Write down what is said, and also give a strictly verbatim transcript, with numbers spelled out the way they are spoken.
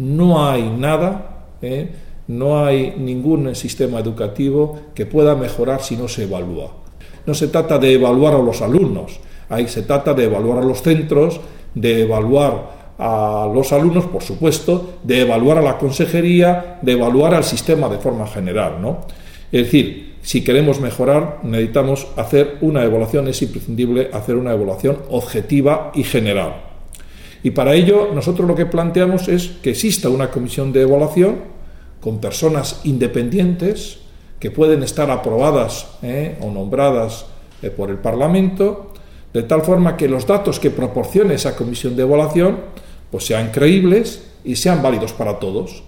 no hay nada, ¿eh? no hay ningún sistema educativo que pueda mejorar si no se evalúa. No se trata de evaluar a los alumnos, ahí se trata de evaluar a los centros, de evaluar a los alumnos, por supuesto, de evaluar a la consejería, de evaluar al sistema de forma general, ¿no? Es decir, si queremos mejorar, necesitamos hacer una evaluación, es imprescindible hacer una evaluación objetiva y general. Y para ello, nosotros lo que planteamos es que exista una comisión de evaluación con personas independientes que pueden estar aprobadas eh, o nombradas eh, por el Parlamento, de tal forma que los datos que proporcione esa comisión de evaluación pues sean creíbles y sean válidos para todos.